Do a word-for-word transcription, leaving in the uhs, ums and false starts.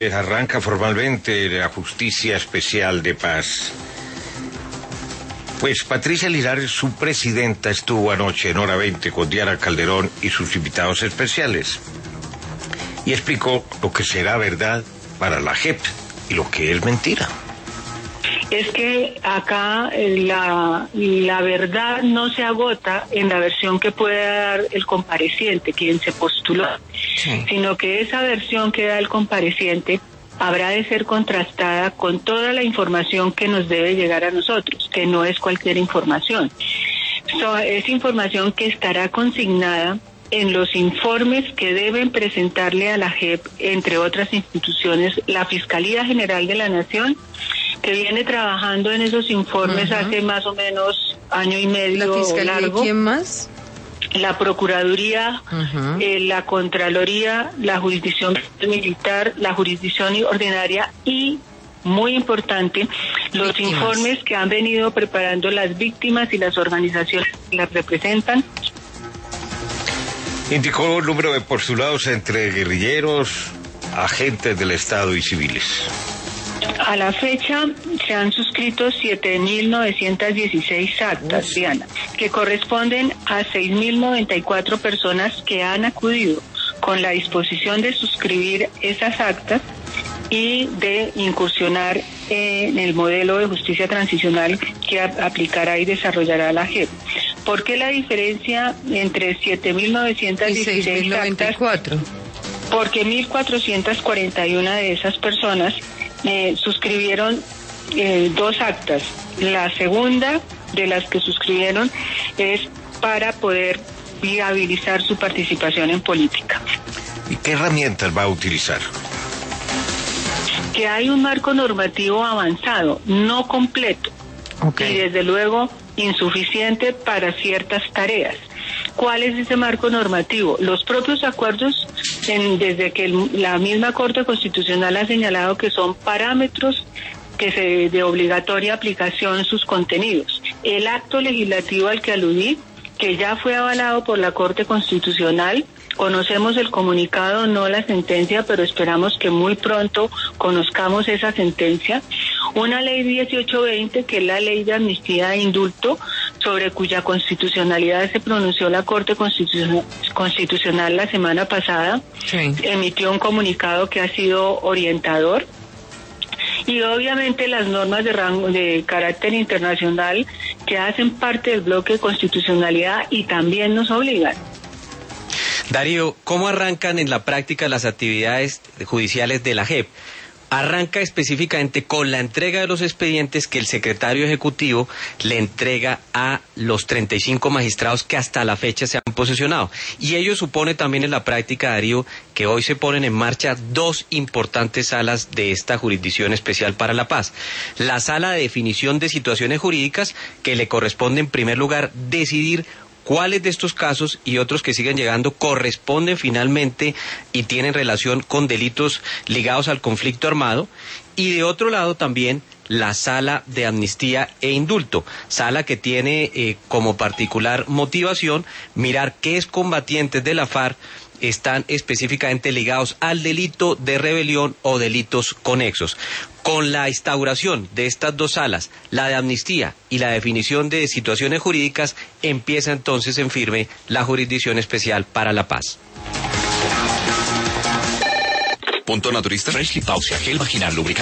Arranca formalmente la Justicia Especial de Paz. Pues Patricia Linares, su presidenta, estuvo anoche en Hora veinte con Diana Calderón y sus invitados especiales y explicó lo que será verdad para la J E P y lo que es mentira. Es que acá la, la verdad no se agota en la versión que puede dar el compareciente, quien se postuló, sí. Sino que esa versión que da el compareciente habrá de ser contrastada con toda la información que nos debe llegar a nosotros, que no es cualquier información. So, es información que estará consignada en los informes que deben presentarle a la J E P, entre otras instituciones, la Fiscalía General de la Nación, que viene trabajando en esos informes uh-huh. hace más o menos año y medio ¿La Fiscalía largo. ¿Quién más? La Procuraduría, uh-huh. eh, la Contraloría, la Jurisdicción Militar, la Jurisdicción Ordinaria y, muy importante, los víctimas. Informes que han venido preparando las víctimas y las organizaciones que las representan. Indicó el número de postulados entre guerrilleros, agentes del Estado y civiles. A la fecha se han suscrito siete mil novecientas dieciséis actas, Uf. Diana, que corresponden a seis mil noventa y cuatro personas que han acudido con la disposición de suscribir esas actas y de incursionar en el modelo de justicia transicional que aplicará y desarrollará la J E P. ¿Por qué la diferencia entre siete mil novecientas dieciséis actas? Porque mil cuatrocientas cuarenta y uno de esas personas Eh, suscribieron eh, dos actas. La segunda de las que suscribieron es para poder viabilizar su participación en política. ¿Y qué herramientas va a utilizar? Que hay un marco normativo avanzado, no completo, okay. Y desde luego insuficiente para ciertas tareas. ¿Cuál es ese marco normativo? Los propios acuerdos, en, desde que el, la misma Corte Constitucional ha señalado que son parámetros que se de obligatoria aplicación sus contenidos. El acto legislativo al que aludí, que ya fue avalado por la Corte Constitucional, conocemos el comunicado, no la sentencia, pero esperamos que muy pronto conozcamos esa sentencia. Una ley dieciocho veinte, que es la ley de amnistía e indulto, sobre cuya constitucionalidad se pronunció la Corte Constitucional, Constitucional la semana pasada, sí. Emitió un comunicado que ha sido orientador. Y obviamente las normas de rango de carácter internacional que hacen parte del bloque de constitucionalidad y también nos obligan. Darío, ¿cómo arrancan en la práctica las actividades judiciales de la J E P? Arranca específicamente con la entrega de los expedientes que el secretario ejecutivo le entrega a los treinta y cinco magistrados que hasta la fecha se han posesionado. Y ello supone también en la práctica, Darío, que hoy se ponen en marcha dos importantes salas de esta Jurisdicción Especial para la Paz. La sala de definición de situaciones jurídicas, que le corresponde en primer lugar decidir cuáles de estos casos y otros que siguen llegando corresponden finalmente y tienen relación con delitos ligados al conflicto armado, y de otro lado también la sala de amnistía e indulto, sala que tiene eh, como particular motivación mirar qué excombatientes de la FARC están específicamente ligados al delito de rebelión o delitos conexos. Con la instauración de estas dos salas, la de amnistía y la definición de situaciones jurídicas, empieza entonces en firme la Jurisdicción Especial para la Paz. Punto Naturista. Freshly Pausia, gel vaginal lubricante.